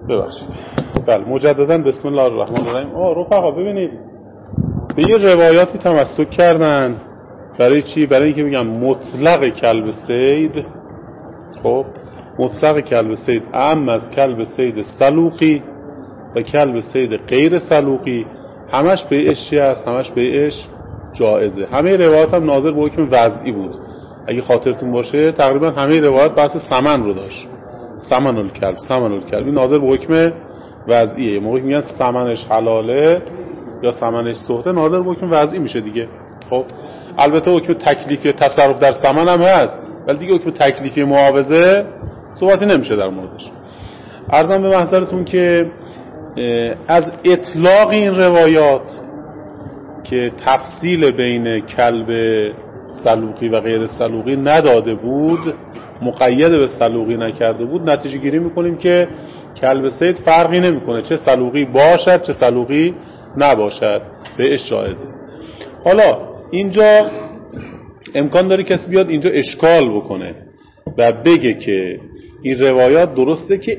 ببخشید. بله مجددا بسم الله الرحمن الرحیم. رفقا ببینید به یه روایاتی تمسک کردن. برای چی؟ برای اینکه میگن مطلق کلب صید، خب مطلق کلب صید اعم از کلب صید سلوقی و کلب صید غیر سلوقی، همش بیعش چی هست؟ همش بیعش جائزه. همه روایات هم ناظر به حکم وضعی بود. اگه خاطرتون باشه تقریبا همه روایات بحث ثمن رو داشت. ثمن الکلب این ناظر به حکم وضعیه. موقعی میگن ثمنش حلاله یا ثمنش سخته، ناظر به حکم وضعی میشه دیگه. خب البته حکم تکلیفی تصرف در ثمن هم هست، ولی دیگه حکم تکلیفی معاوضه صحبتی نمیشه در موردش. عرضم به محضرتون که از اطلاق این روایات که تفصیل بین کلب سلوقی و غیر سلوقی نداده بود، مقید به سلوقی نکرده بود، نتیجه گیری میکنیم که کلب صید فرقی نمیکنه چه سلوقی باشد چه سلوقی نباشد، بهش جایزه. حالا اینجا امکان داره کسی بیاد اینجا اشکال بکنه و بگه که این روایات درسته که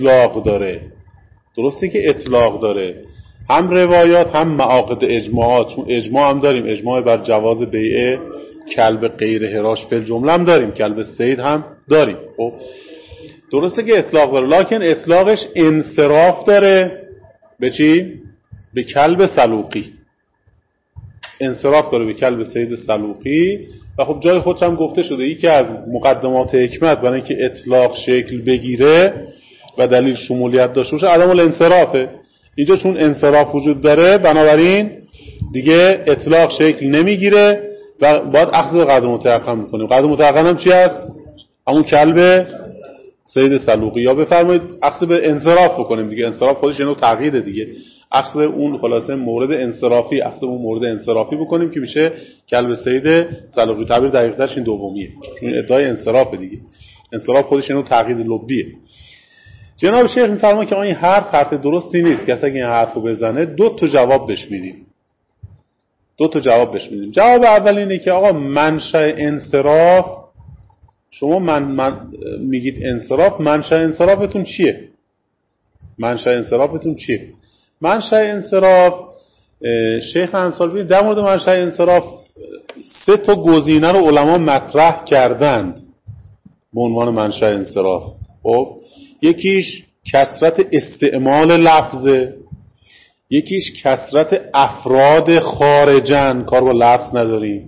اطلاق داره، هم روایات هم معاقد اجماعات، چون اجماع هم داریم، اجماع بر جواز بیع کلب غیر هراش فی الجمله هم داریم، کلب صید هم داریم. خب درسته که اطلاق داره، لکن اطلاقش انصراف داره به چی؟ به کلب سلوقی، انصراف داره به کلب صید سلوقی. و خب جای خودش هم گفته شده یکی از مقدمات حکمت برای اینکه اطلاق شکل بگیره و دلیل شمولیت داشته باشه عدم الانصرافه. اینجا چون انصراف وجود داره بنابراین دیگه اطلاق شکل نمیگیره و باید اخذ قدر متيقن میکنیم. قدر متيقن هم چی هست؟ همون کلب صید سلوقی. یا بفرمایید اخذ به انصراف بکنیم دیگه، انصراف خودش یه نوع تقییده دیگه، اخذ اون خلاصه مورد انصرافی، اخذ اون مورد انصرافی بکنیم که میشه کلب صید سلوقی. تعبیر دقیق‌ترش این دومیه، چون ادعای انصرافه دیگه، انصراف خودش یه نوع تقیید لبیه. جناب شیخ میفرمایند که این حرف درستی نیست، کسی که این حرفو بزنه دو تا جواب بهش میدیم. جواب اول اینه که آقا منشأ انصراف، شما من میگید انصراف، منشأ انصرافتون چیه؟ منشأ انصراف شیخ انصاری در مورد منشأ انصراف 3 تا گزینه رو علما مطرح کردند به عنوان منشأ انصراف. خب یکیش کثرت استعمال لفظه، یکیش کثرت افراد خارجن، کار با لفظ نداریم،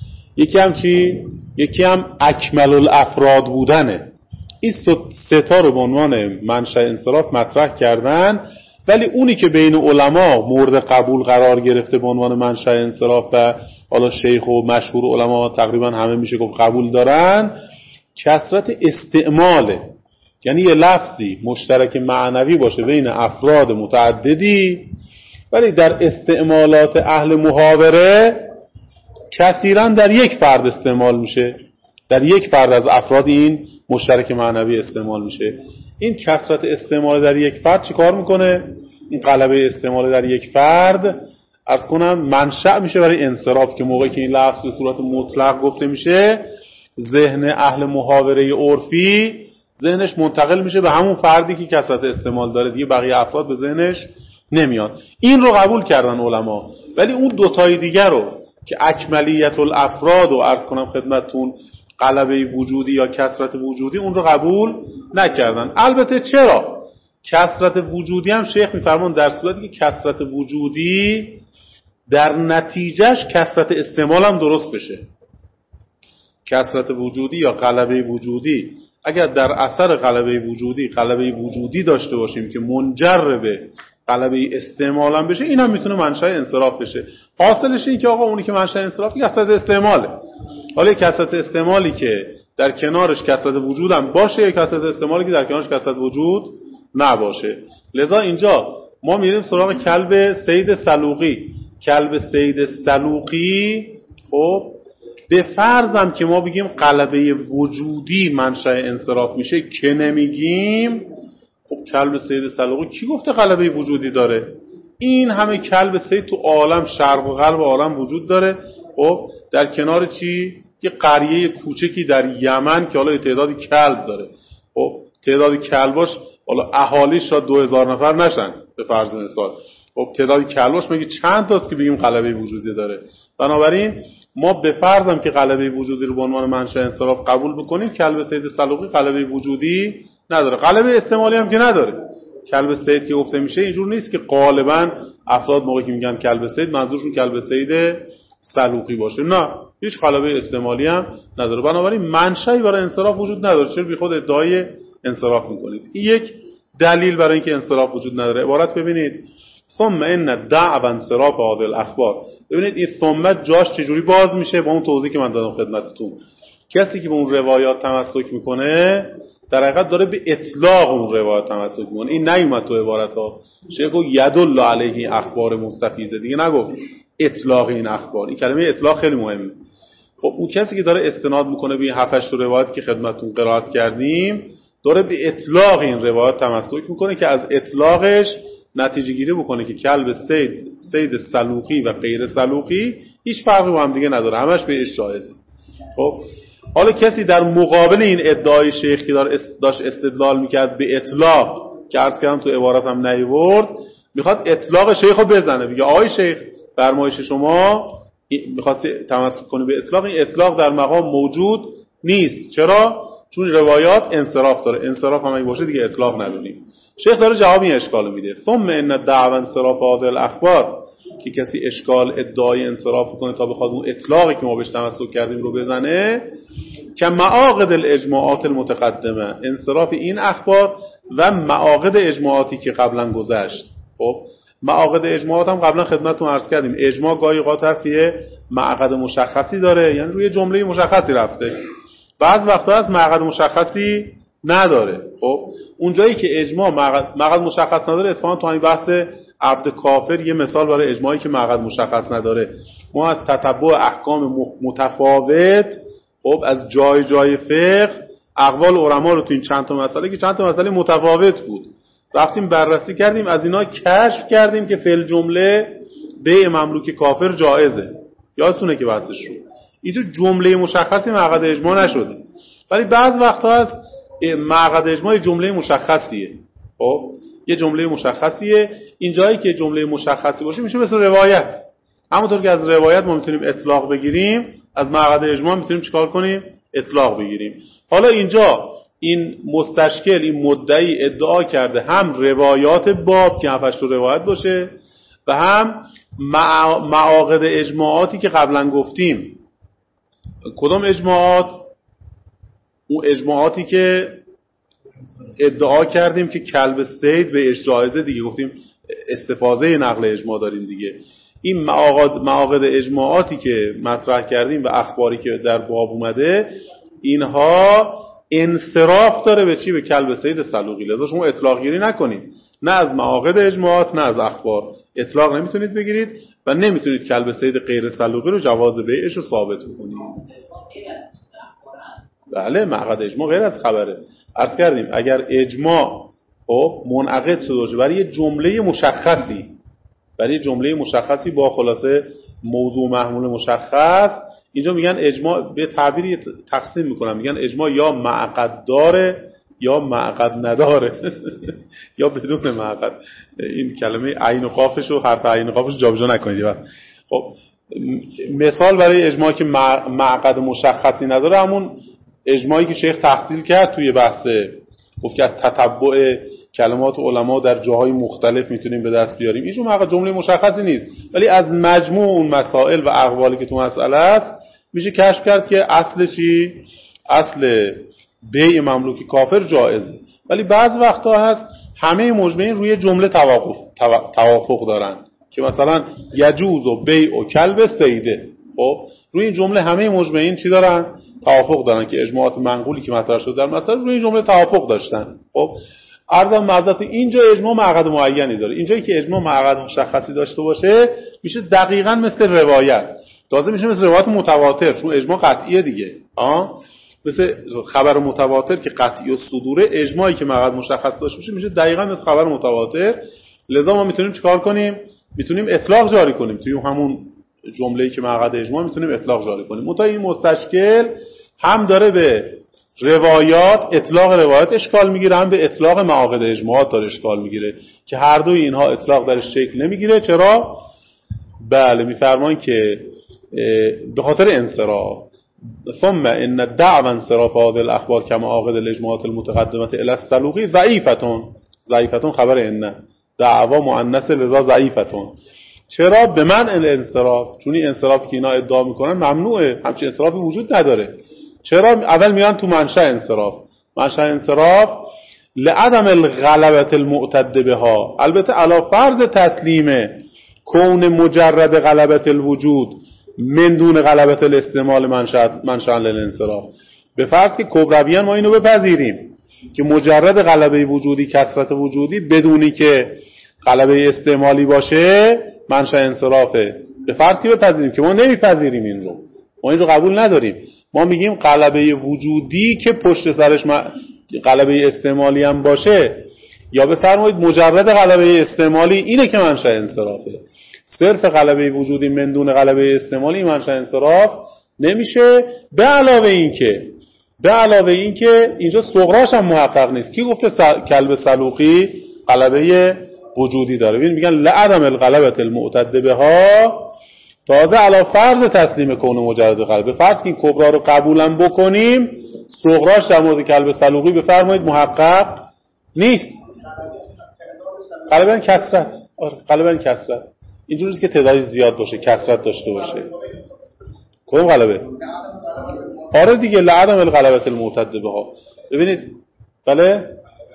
یکی هم اکمل الافراد بودنه. این 3 تا رو به عنوان منشأ انصراف مطرح کردن، ولی اونی که بین علما مورد قبول قرار گرفته به عنوان منشأ انصراف و حالا شیخ و مشهور علما تقریبا همه میشه گفت قبول دارن، کثرت استعماله. یعنی یه لفظی مشترک معنوی باشه بین افراد متعددی، ولی در استعمالات اهل محاوره کثیراً در یک فرد استعمال میشه، در یک فرد از افراد این مشترک معنوی استعمال میشه. این کثرت استعمال در یک فرد چی کار میکنه؟ این غلبه استعمال در یک فرد عرض کنم منشأ میشه برای انصراف، که موقعی که این لفظ به صورت مطلق گفته میشه ذهن اهل محاوره عرفی ذهنش منتقل میشه به همون فردی که کثرت استعمال داره، دیگه بقیه افراد به ذهنش نمیاد. این رو قبول کردن علما، ولی اون دوتای دیگر رو که اکملیت الافراد و عرض کنم خدمتتون غلبه وجودی یا کثرت وجودی، اون رو قبول نکردن. البته چرا؟ کثرت وجودی هم شیخ میفرمان در صورتی که کثرت وجودی در نتیجهش کثرت استعمال هم درست بشه. کثرت وجودی یا غلبه وجودی اگر در اثر غلبه وجودی داشته باشیم که منجر به غلبه استعمال هم بشه، این هم میتونه منشأ انصراف بشه. حاصلش این که آقا اونی که منشأ انصراف کثرت استعماله. حالا کثرت استعمالی که در کنارش کثرت وجود هم باشه، یا کثرت استعمالی که در کنارش کثرت وجود نباشه. لذا اینجا ما میریم سراغ کلب صید سلوقی. خب به فرضم که ما بگیم غلبه وجودی منشأ انصراف میشه که نمیگیم، خب کلب صید سلوقی کی گفته غلبه وجودی داره؟ این همه کلب صید تو عالم شرق و غرب عالم وجود داره. خب در کنار چی؟ یه قریه کوچکی در یمن که حالا تعدادی کلب داره. خب تعدادی کلباش حالا اهالیش را 2000 نفر نشن به فرض مثال، خب تعدادی کلباش میگه چند تاست که بگیم غلبه وجودی داره. بنابراین ما به فرضم که غلبه وجودی رو به عنوان منشأ انصراف قبول بکنیم، کلب سید صلوقی غلبه وجودی نداره، غلبه استعمالی هم که نداره. کلب سید که گفته میشه اینجور نیست که غالبا افراد موقعی که میگن کلب سید منظورشون کلب سید صلوقی باشه، نه، هیچ غلبه استعمالی هم نداره. بنابراین منشأی برای انصراف وجود نداره. چرا بی خود ادعای انصراف میکنید؟ این یک دلیل برای اینکه انصراف وجود نداره. عبارت ببینید، ثم ان دعوا انصراف هذه الاخبار. ببینید این ثم جاش چجوری باز میشه با اون توضیحی که من دادم خدمتتون. کسی که به اون روایات تمسک میکنه در حقیقت داره به اطلاق اون روایات تمسک میکنه. این نیومد تو عبارت ها. شیخ گفت یدل علیه اخبار مستفیضه، دیگه نگفت اطلاق این اخبار. این کلمه اطلاق خیلی مهمه. خب اون کسی که داره استناد میکنه به این 7-8 روایت که خدمتتون قرائت کردیم، داره به اطلاق این روایات تمسک میکنه که از اطلاقش نتیجه گیری بکنه که کلب سید صلوقی و غیر صلوقی هیچ فرقی با هم دیگه نداره، همش بهش جایزه. خب حالا کسی در مقابل این ادعای شیخ که داشت استدلال میکرد به اطلاق که عرض کردم تو عبارتم نیورد، میخواد اطلاق شیخ رو بزنه، بگه آقای شیخ فرمایش شما میخواستی تمسک کنی به اطلاق، این اطلاق در مقام موجود نیست. چرا؟ چون روایات انصراف داره، انصراف هم اگه باشه دیگه اطلاق نداریم. شیخ داره جواب این اشکال میده، ثم ان دعوا انصراف هذه الاخبار، که کسی اشکال ادعای انصراف کنه تا بخواد اون اطلاقی که ما بهش تمسک کردیم رو بزنه، که معاقد الاجماعات المتقدمه، انصراف این اخبار و معاقد اجماعاتی که قبلا گذشت. خب معاقد اجماعات هم قبلا خدمتتون عرض کردیم، اجماع گاهی اوقات هست یه معقد مشخصی داره، یعنی روی جمله مشخصی رفته، بعض وقتا هست معقد مشخصی نداره. خب اونجایی که اجماع معقد مشخص نداره، اتفاقا تو همین بحث عبد کافر یه مثال برای اجماعی که معقد مشخص نداره، ما از تتبع احکام متفاوت، خب از جای فقه اقوال علما رو تو این چند تا مسئله که چند تا مسئله متفاوت بود رفتیم بررسی کردیم، از اینا کشف کردیم که فعل جمله بیع مملوک کافر جایزه. یادتونه که بحثش رو اینجا جمله مشخصی معقد اجماع نشده، ولی بعض وقتا هست معقد اجماع جمله مشخصیه. خب یه جمله مشخصیه، این جایی که جمله مشخصی باشه میشه مثل روایت. همونطور که از روایت ما میتونیم اطلاق بگیریم، از معقد اجماع میتونیم چیکار کنیم؟ اطلاق بگیریم. حالا اینجا این مستشکل، این مدعی ادعا کرده هم روایات باب که 7-8 روایت باشه و هم معاقد اجماعاتی که قبلا گفتیم. کدام اجماعات؟ اون اجماعاتی که ادعا کردیم که کلب سید به جایزه دیگه، گفتیم استفاضه نقل اجماع داریم دیگه. این معاقد اجماعاتی که مطرح کردیم و اخباری که در باب اومده، اینها انصراف داره به چی؟ به کلب سید صلوقی. لذا شما اطلاق گیری نکنید، نه از معاقد اجماعات نه از اخبار اطلاق نمیتونید بگیرید و نمیتونید کلب سید غیر صلوقی رو جواز بیعش رو ثابت بکنید. بله، معقد اجماع غیر از خبره. عرض کردیم اگر اجماع خب منعقد شده باشه برای یه جمله مشخصی با خلاصه موضوع محمول مشخص، اینجا میگن اجماع به تعبیری تقسیم میکنن، میگن اجماع یا معقد داره یا معقد نداره یا بدون معقد. این کلمه عین و قافش و حرف عین و قافش جابجا نکنید. خب مثال برای اجماعی که معقد مشخصی نداره، همون اجماعی که شیخ تحصیل کرد توی بحث، گفت که از تتبع کلمات علما در جاهای مختلف میتونیم به دست بیاریم. اینجور معقد جمله مشخصی نیست، ولی از مجموع اون مسائل و اقوالی که تو مسئله است میشه کشف کرد که اصل چی؟ اصل بیع مملوک کافر جایزه. ولی بعض وقتا هست همه مجمعین روی جمله توافق دارن که مثلا یجوز و بیع و کلب سیده. خب روی این جمله همه مجمعین چی دارن؟ توافق دارن که اجماعات منقولی که مطرح شده در مسئله روی این جمله توافق داشتن. خب عرضم معذرت، اینجا اجماع معقد معینی داره. اینجایی که اجماع معقد مشخصی داشته باشه میشه دقیقاً مثل روایت، تازه میشه مثل روایت متواتر، چون اجماع قطعیه دیگه. مثل خبر متواتر که قطعی و صدوره، اجماعی که معقد مشخص داشته باشه میشه دقیقاً مثل خبر متواتر. لذا ما میتونیم چیکار کنیم؟ میتونیم اطلاق جاری کنیم توی همون جمله‌ای که معقد اجماع، میتونیم اطلاق جاری کنیم. منتها این مستشکل هم داره به روایات، اطلاق روایات اشکال میگیره، هم به اطلاق معاقد اجماعات داره اشکال میگیره که هر دوی اینها اطلاق درش شکل نمیگیره. چرا؟ بله میفرمان که به خاطر انصراف. ثم ان دعوا انصراف هذه الاخبار كمعاقد الاجماعات المتقدمه الى السلوقي ضعیفتون خبر ان دعوا مؤنث لذا ضعیفتون. چرا؟ به من الانصراف، چون این انصرافی که اینا ادعا میکنن ممنوعه، همچین انصرافی وجود نداره. چرا؟ اول میان تو منشأ انصراف لعدم الغلبة المعتد بها، البته علی فرض تسلیم کون مجرد غلبة الوجود من دون غلبة الاستعمال منشأ للانصراف. به فرض که کبرویان ما اینو بپذیریم که مجرد غلبه وجودی، کثرت وجودی، بدونی که غلبه استعمالی باشه منشأ انصرافه. به فرض که بپذیریم که ما نمیپذیریم این رو، ما این رو قبول نداریم. ما میگیم غلبه وجودی که پشت سرش غلبه استعمالی هم باشه، یا بفرمایید مجرد غلبه استعمالی، اینه که منشأ انصرافه. صرف غلبه وجودی من دون غلبه استعمالی منشأ انصراف نمیشه. به علاوه این که اینجا صغراش هم محقق نیست. کی گفته کلب صلوقی غلبه وجودی داره؟ ببین میگن لعدم الغلبة المعتد بها، تازه علی فرض تسلیم کون مجرد غلبه، فرض که این کبرا رو قبولم بکنیم، صغراش در مورد کلب صلوقی بفرمایید محقق نیست. غالبا کثرت، غالبا کثرت اینجوریه که تعدادی زیاد باشه، کثرت داشته باشه. کدوم غلبه؟ آره دیگه، لعدم الغلبة المعتد بها. ببینید بله،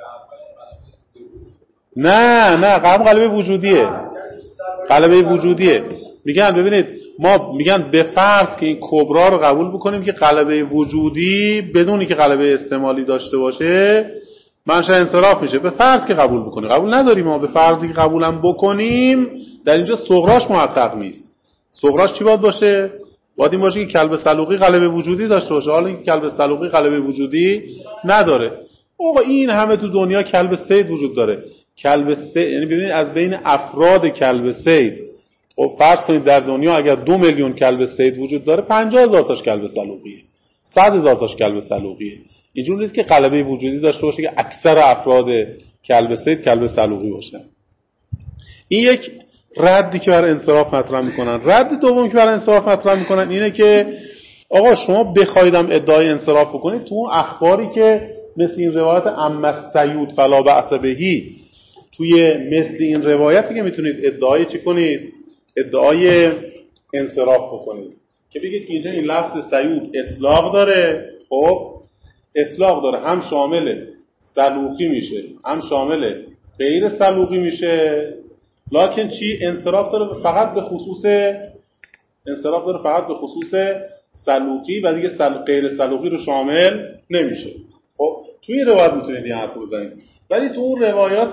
نه غلبه وجودیه، غلبه وجودیه. میگن ببینید، ما میگن به فرض که این کبرا رو قبول بکنیم که غلبه وجودی بدونی که غلبه استعمالی داشته باشه منشأ انصراف میشه. به فرض که قبول بکنیم، قبول نداریم، ما به فرضی که قبولم بکنیم در اینجا صغراش محقق نیست. صغراش چی باید باشه؟ باید این باشه که کلب صلوقی غلبه وجودی داشته باشه. حالا اینکه کلب صلوقی غلبه وجودی نداره، آقا این همه تو دنیا کلب صید وجود داره. کلب صید یعنی ببینید از بین افراد کلب صید، خب فرض کنید در دنیا اگر 2 میلیون کلب صید وجود داره، 50,000 تاش کلب صلوقیه، 100,000 تاش کلب صلوقیه. اینجوری نیست که غلبه وجودی داشته باشه که اکثر افراد کلب صید کلب صلوقی باشن. این یک ردی که برای انصراف مطرح میکنن. رد دوم که برای انصراف مطرح میکنن اینه که آقا شما بخوایدم ادعای انصراف بکنید، تو اون اخباری که مثل این روایت اما سیود فلا بأس بهی، توی مثل این روایتی که میتونید ادعای چی کنید؟ ادعای انصراف بکنید که بگید که اینجا این لفظ سیود اطلاق داره. خب اطلاق داره، هم شامل صلوقی میشه هم شامل غیر صلوقی میشه، لکن چی؟ انصراف داره فقط به خصوص صلوقی و دیگه غیر صلوقی رو شامل نمیشه. خب توی این روایت میتونید این حرف بزنید. ولی تو اون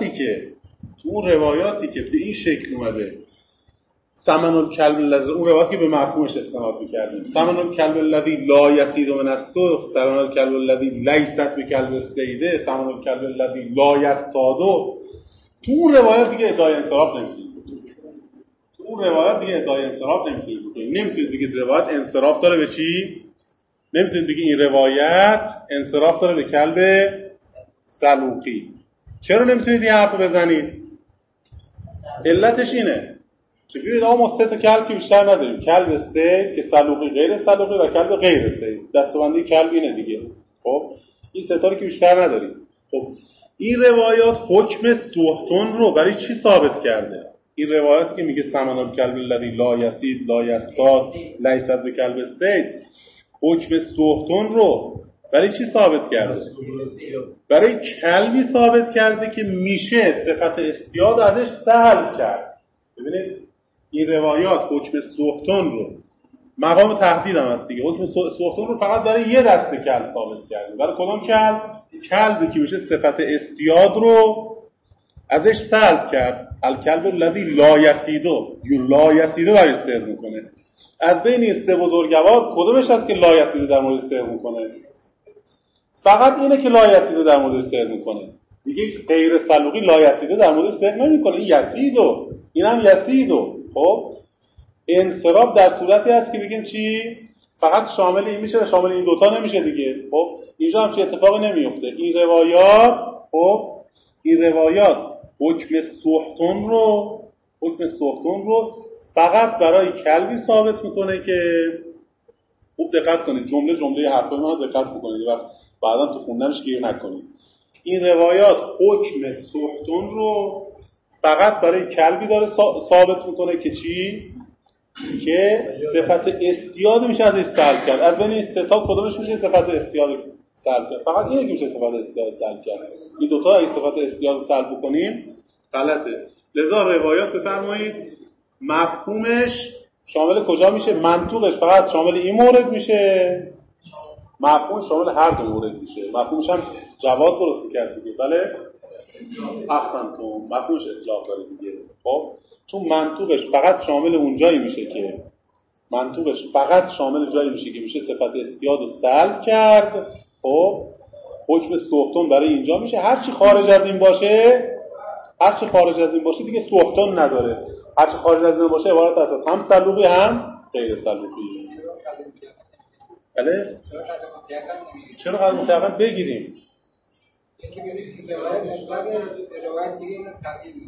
روایاتی که به این شکل اومده، ثمن الکلب الذی، اون روایتی که به مفهومش استناد می‌کردیم، ثمن الکلب الذی لا یصید من السوق، ثمن الکلب الذی لیست بکلب الصید، ثمن الکلب الذی لا یصطاد، تو اون روایت دیگه ادعای انصراف نمی‌کنید. نمی‌تونید بگید روایت انصراف داره به چی؟ نمی‌تونید بگید این روایت انصراف داره به کلب صلوقی. چرا نمی‌تونید این حرفو بزنید؟ علتش اینه که ببینید آقا ما 3 تا کلب که بیشتر نداریم، کلب صید که صلوقی، غیر صلوقی و کلب غیر صید. دسته‌بندی کلب اینه دیگه. خب این 3 تا رو که بیشتر نداریم. خب این روایات حکم سوختون رو برای چی ثابت کرده؟ این روایاتی که میگه ثمن الکلب الذی لا یصید لا یصطاد لیست بکلب صید، حکم سوختون رو برای چی ثابت کرده؟ برای کلبی ثابت کرده که میشه صفت اصطیاد ازش سلب کرد. ببینید این روایات حکم سوختون رو، مقام تهدید هم هست دیگه، حکم سوختون رو فقط برای یه دسته کلب ثابت کرده. برای کدام کلب؟ کلبی که میشه صفت اصطیاد رو ازش سلب کرد. الکلب الذی لا یصیدو برای استعمال میکنه. از بین این 3 بزرگوار کدومش هست که لا یصیدو در مورد استعمال میکنه؟ فقط اینه که لا یصیدو در مورد استعمال میکنه. دیگه غیر صلوقی لا یصیدو در مورد استعمال نمیکنه. این یصیدو، اینم یصیدو. خب انصراف در صورتی هست که بگیم چی؟ فقط شامل این میشه و شامل این دوتا نمیشه دیگه. خب اینجا هم چه اتفاقی نمیفته. این روایات حکم سوختون رو فقط برای کلبی ثابت میکنه که، خوب دقت کنید، جمله حرفای من رو دقت بکنید و بعدا تو خوندنش گیر نکنید. این روایات حکم سوختون رو فقط برای کلبی داره ثابت میکنه که چی؟ که صفت استیاد میشه ازش سلب کرد. از بین این سه تا کدومش میشه صفت استیاد سلب کرد؟ فقط اینه که میشه صفت استیاد سلب کرد. این دوتا اگه صفت استیاد سلب بکنیم غلطه. لذا روایات بفرمایید مفهومش شامل کجا میشه؟ منطوقش فقط شامل این مورد میشه، مفهومش شامل هر دو مورد میشه. مفهومش هم جواز درست میکرد دیگه. بله احسنتم، مفهومش اطلاق داره دیگه. خب تو منطوقش فقط شامل اون جایی میشه که میشه صفت استیاد رو سلب کرد. خب حکم سوختون برای اینجا میشه. هر چی خارج از این باشه دیگه سوختون نداره. هر چی خارج از این باشه عبارت است از هم سلوقی هم غیر سلوقی. بله چرا قدر متعاقب بگیریم؟ یکی بگید روایت دیگه اینو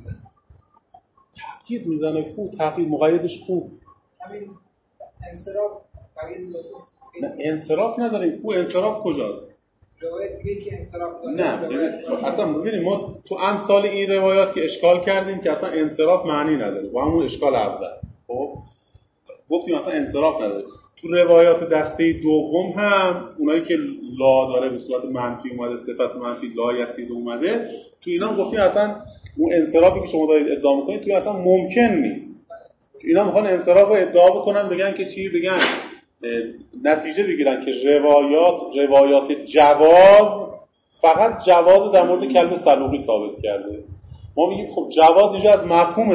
تغییر میزنه کو تغییر مقیدش کو همین انصراف بقیه نه انصراف نداریم. کو انصراف کجاست؟ روایت دیگه که انصراف داره. نه اصلا ببینیم ما تو امثال این روایات که اشکال کردیم که اصلا انصراف معنی نداره. با همون اشکال اول خب گفتیم اصلا انصراف نداره. تو روایات دسته دوم هم اونایی که لا داره به صورت منفی اومده، صفت منفی لا یسید اومده، تو اینا هم گفتیم اصلا اون انصرافی که شما دارید ادعا میکنید توی اصلا ممکن نیست. اینا میخوان انصراف رو ادعا بکنن، بگن که چی؟ بگن نتیجه بگیرن که روایات جواز فقط جواز در مورد کلمه سلوقی ثابت کرده. ما میگیم خب جواز اینجا از مفهوم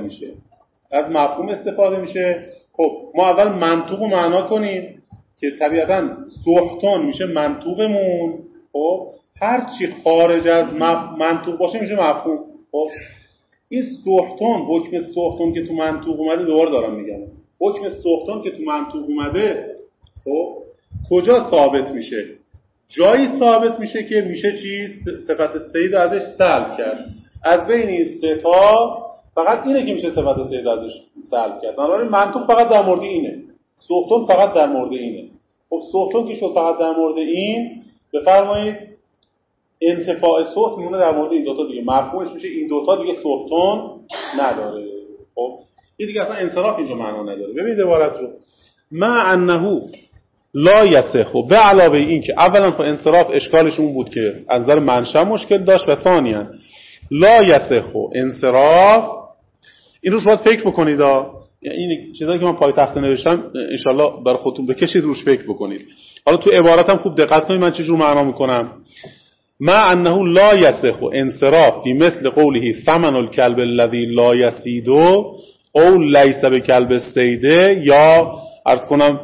استفاده میشه. خب ما اول منطوق رو معنا کنیم که طبیعتاً سوختون میشه منطوقمون. خب هر چی خارج از منطوق باشه میشه مفهوم. خب این سوختون، حکم سوختون که تو منطوق اومده، دوباره دارم میگم حکم سوختون که تو منطوق اومده خب کجا ثابت میشه؟ جایی ثابت میشه که میشه چی؟ صفت سید ازش سلب کرد. از بین این سه تا فقط اینه که میشه صفت سید ازش سلب کرد. بنابراین منطوق فقط در مورد اینه، سوختون فقط در مورد اینه. خب سوختون که شد فقط در مورد این، بفرمایید انتفاع سوخت میمونه در مورد این دوتا دیگه. مفهومش میشه این دوتا دیگه سوختون نداره. خب این دیگه اصلا انصراف اینجا معنا نداره. ببینید عبارت رو ما انه لا یصح، به علاوه این که اولا خب انصراف اشکالش اون بود که از نظر منشأ مشکل داشت و ثانیاً لا یصح انصراف، این روش باید فکر بکنید. این چیزایی که من پای تخته نوشتم انشالله برای خودتون بکشید روش فکر بکنید. حالا تو عبارتم خوب دقت کنید من چه جور معنا میکنم. ما انه لا یصح انصراف فی مثل قوله ثمن الكلب الذی لا یصید او لیس بکلب الصید، یا عرض کنم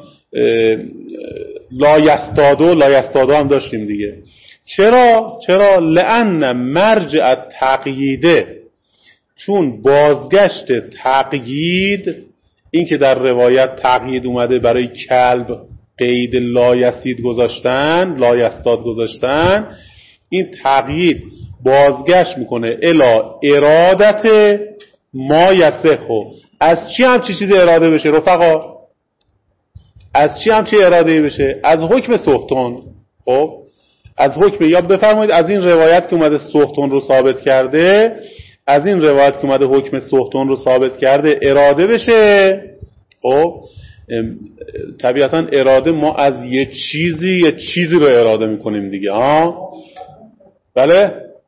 لا یستادو هم داشتیم دیگه. چرا لأن مرجع تقییده، چون بازگشت تقیید، این که در روایت تقیید اومده برای کلب قید لا یسید گذاشتن، لا یستاد گذاشتن، این تقیید بازگشت میکنه الا ارادت ما یصح. از چی هم چیزی اراده بشه رفقا؟ از چی هم چی اراده بشه؟ از حکم سوختون. خب از حکم، یا بفرمایید از این روایت که اومده سوختون رو ثابت کرده، از این روایت که اومده حکم سوختون رو ثابت کرده اراده بشه. خب طبیعتا اراده ما از یه چیزی رو اراده میکنیم دیگه. بله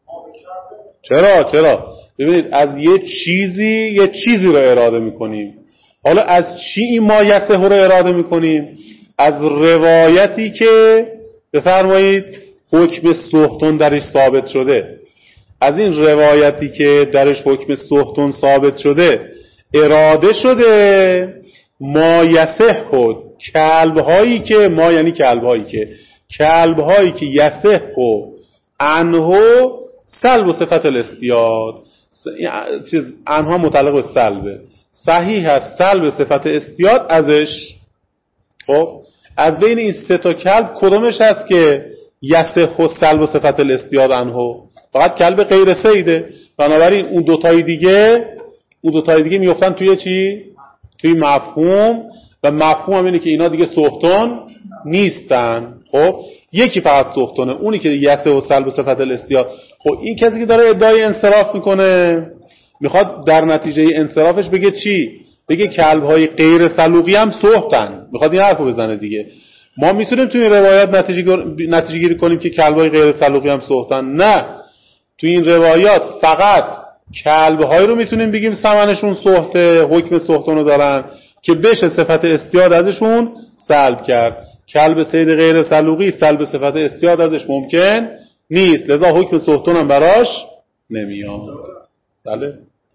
چرا ببینید از یه چیزی رو اراده میکنیم. حالا از چی این ما یصح رو اراده میکنیم؟ از روایتی که بفرمایید حکم سوختون درش ثابت شده. از این روایتی که درش حکم سوختون ثابت شده اراده شده ما یصح خود کلبهایی که، ما یعنی کلبهایی که یصح عنه سلب و صفت الاستیاد، عنها متعلق به سلبه، صحیح هست سلب صفت استیاد ازش. خب از بین این سه تا کلب کدومش هست که یصح و سلب و صفت الاصطیاد عنه؟ فقط کلب غیر صیده. بنابراین اون دوتای دیگه میافتن توی چی؟ توی مفهوم، و مفهوم هم اینه که اینا دیگه سوختون نیستن. خب یکی فقط سوختونه، اونی که یصح و سلب و صفت الاصطیاد. خب این کسی که داره ادعای انصراف میکنه میخواد در نتیجه انصرافش بگه چی؟ بگه کلب‌های غیر سلوقی هم سوختن. میخواد این حرفو بزنه دیگه. ما میتونیم توی این روایات نتیجه گیری کنیم که کلب‌های غیر سلوقی هم سوختن؟ نه، توی این روایات فقط کلب‌هایی رو میتونیم بگیم ثمنشون سوخته، حکم سوختون رو دارن که بشه صفت اصطیاد ازشون سلب کرد. کلب صید غیر سلوقی سلب صفت اصطیاد ازش ممکن نیست، لذا حکم سوختون هم براش نمیاد. بله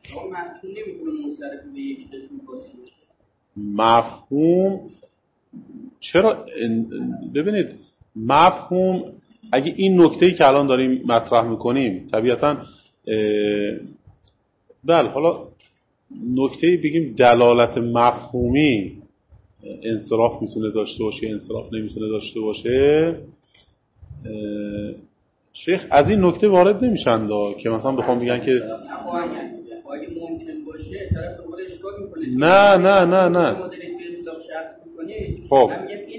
مفهوم چرا؟ ببینید مفهوم اگه این نکته‌ای که الان داریم مطرح میکنیم طبیعتاً بله، حالا نکته‌ای بگیم دلالت مفهومی انصراف میتونه داشته باشه، انصراف نمیتونه داشته باشه، شیخ از این نکته وارد نمیشن که مثلا بخوام بگن که نه خب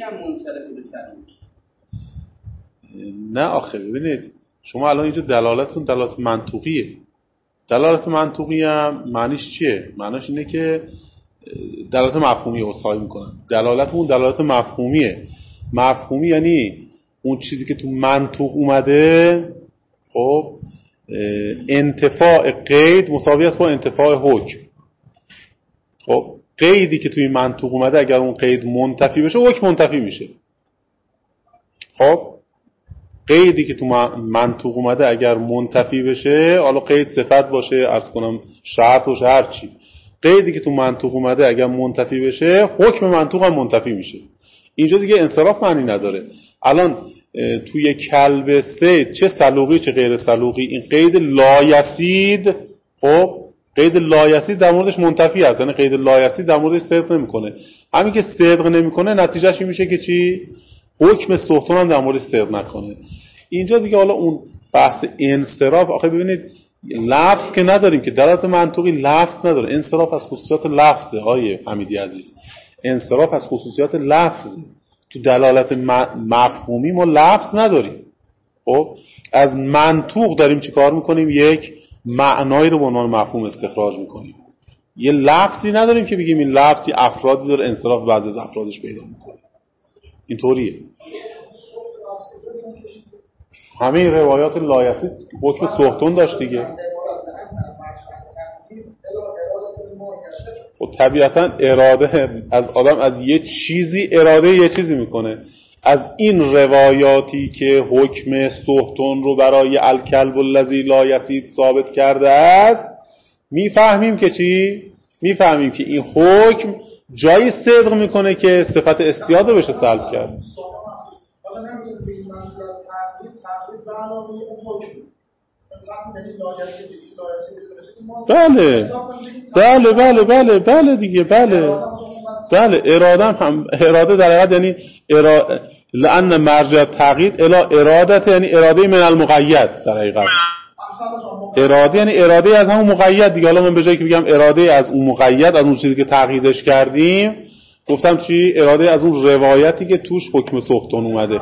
نه آخه ببینید شما الان اینجا دلالتتون دلالت منطوقیه. دلالت منطوقی هم معنیش چیه؟ معنیش اینه که دلالت مفهومی اصحایی میکنن. دلالتمون دلالت مفهومیه. مفهومی یعنی اون چیزی که تو منطوق اومده، خب انتفاع قید مساوی است با انتفاع حکم. خب قیدی که توی منطوق اومده اگر اون قید منتفی بشه حکم منتفی میشه. خب قیدی که تو منطوق اومده اگر منتفی بشه، حالا قید صفت باشه، عرض کنم شرط باشه، هر چی، قیدی که تو منطوق اومده اگر منتفی بشه حکم منطوق هم منتفی میشه. اینجا دیگه انصراف معنی نداره. الان توی کلب صید چه سلوقی چه غیر سلوقی این قید لایسید، خب قید لایسید در موردش منتفی هست، یعنی قید لایسید در موردش صدق نمیکنه. همین که صدق نمیکنه نتیجهش این میشه که چی؟ حکم سوختون هم در موردش صدق نکنه. اینجا دیگه حالا اون بحث انصراف، آخه ببینید لفظ که نداریم که دلالت منطوقی لفظ نداره. انصراف از خصوصیات لفظه آیه حمیدی عزیز، انصراف از خصوصیات لفظ. تو دلالت مفهومی ما لفظ نداریم. خب از منطوق داریم چی کار میکنیم؟ یک معنایی رو به عنوان مفهوم استخراج میکنیم. یه لفظی نداریم که بگیم این لفظی افرادی داره انصراف بعضی از افرادش پیدا میکنه. اینطوریه. همه روایات لایسی حکم سوختون داشت دیگه. خب طبیعتا اراده از آدم از یه چیزی اراده یه چیزی میکنه. از این روایاتی که حکم سوختون رو برای الکلب الذی لا یصید ثابت کرده است میفهمیم که چی؟ میفهمیم که این حکم جایی صدق میکنه که صفت اصطیاد رو بشه سلب کرد. بله دیگه، بله اراده هم اراده در حقیقت یعنی لأن مرجع تقیید الی ارادت، یعنی اراده من المقید در حقیقت. اراده یعنی اراده از همون مقید دیگه. حالا من به جایی که بگم اراده از اون مقید، از اون چیزی که تقییدش کردیم، گفتم چی؟ اراده از اون روایتی که توش حکم سوختون اومده.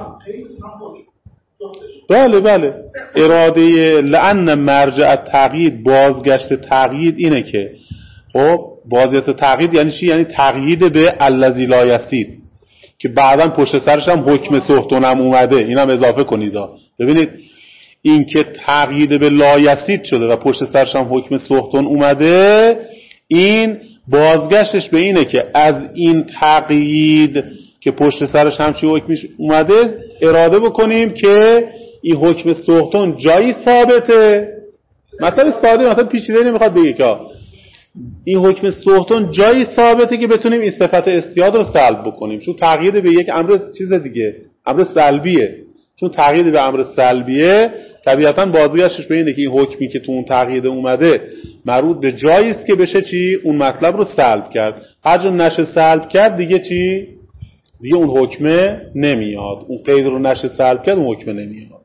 بله اراده لأن مرجع تقیید، بازگشت تقیید اینه که خب بازگشت تقیید یعنی چی؟ یعنی تقیید به الذی لا یصید که بعداً پشت سرش هم حکم سوختون هم اومده. اینم اضافه کنید. ببینید این که تقیید به لا یصید شده و پشت سرش هم حکم سوختون اومده، این بازگشتش به اینه که از این تقیید که پشت سرش هم چی حکمش اومده اراده بکنیم که این حکم سوختون جایی ثابته. مثلا ساده، مثلا پیچیده نمیخواد بگه که این حکم سوختون جایی ثابته که بتونیم این صفت اصطیاد رو سلب بکنیم. چون تقیید به یک امر چیز دیگه، امر سلبیه. چون تقیید به امر سلبیه طبیعتاً بازگشتش به اینه که این حکمی که تو اون تقیید اومده مربوط به جایی است که بشه چی؟ اون مطلب رو سلب کرد. هر جا نشه سلب کرد دیگه چی؟ دیگه اون حکمه نمیاد. اون قید رو نشه سلب کرد، اون حکمه نمیاد.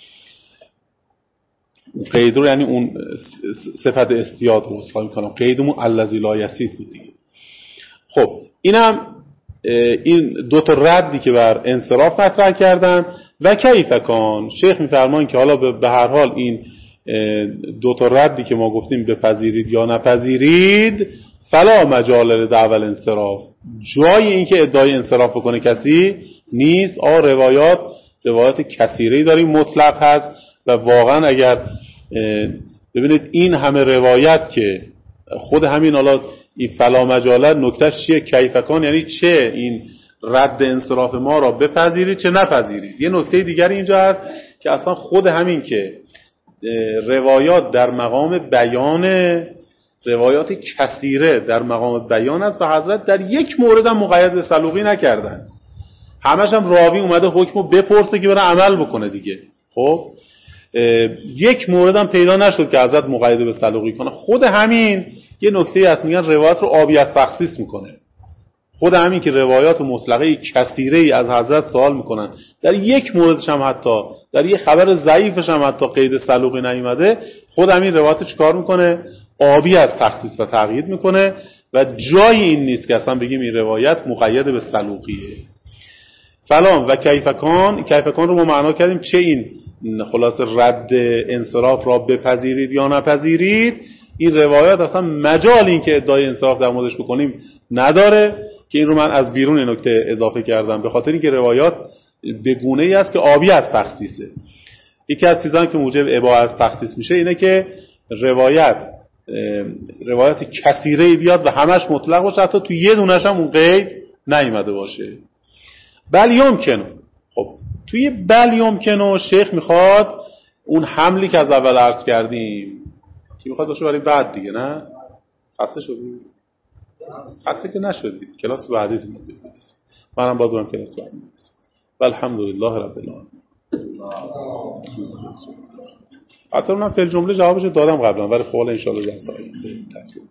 اون قید رو یعنی اون صفت استیاد رو اصلاح میکنم. قیدمون الذی لا یسید بود دیگه. خب این دو تا ردی که بر انصراف مطرح کردن و کیف کان. شیخ میفرمان که حالا به هر حال این دو تا ردی که ما گفتیم بپذیرید یا نپذیرید، فلا مجال دعوی الانصراف، جای این که ادعای انصراف بکنه کسی نیست. روایات کثیری داریم مطلق هست و واقعا اگر ببینید این همه روایت که خود همین حالا این فلا مجاله نکتهش چیه؟ کیفکان یعنی چه این رد انصراف ما را بپذیرید چه نپذیرید. یه نکته دیگری اینجا هست که اصلا خود همین که روایات در مقام بیان، روایات کثیره در مقام بیان است و حضرت در یک مورد هم مقید به سلوقی نکردن. همش هم راوی اومده حکمو بپرسه که بره عمل بکنه دیگه. خب یک مورد هم پیدا نشد که حضرت مقید به سلوقی کنه. خود همین یه نکته هست، میگن روایات رو آبی از تخصیص میکنه. خود همین که روایات مطلقه کثیره از حضرت سوال میکنن، در یک موردش هم حتی در یک خبر ضعیفش هم حتی قید سلوقی نیومده، خود همین روایت چیکار میکنه؟ آبی از تخصیص و تقیید میکنه و جای این نیست که اصلا بگیم این روایت مقید به سلوقیه. فلان و کیفکان رو ما معنا کردیم چه این خلاص رد انصراف را بپذیرید یا نپذیرید. این روایات اصلا مجال این که ادعای انصراف در موردش بکنیم نداره، که این رو من از بیرون نکته اضافه کردم به خاطر اینکه روایات به گونه‌ای است که آبی از تخصیصه. یکی از چیزایی که موجب اباحه از تخصیص میشه اینه که روایت کثیره بیاد و همش مطلق باشه، حتی تو یه دونش هم اون قید نیامده باشه. بل یمکنه. خب توی بل یمکنه شیخ میخواد اون حملی که از اول عرض کردیم که میخواد باشه برای بعد دیگه، نه؟ خسته شدید؟ خسته که نشدید، کلاس بعدیتون رو ببینید. منم باید برم کلاس بعدی میرسم. والحمدلله رب العالمین. حتی من فعل جمله جوابش دادم قبلا، ولی خب ان شاء الله جلسه آینده تکمیل.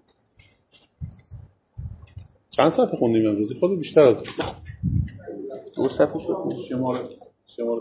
چند صفحه خوندیم امروزی؟ خود بیشتر از 2 صفحه شد. شماره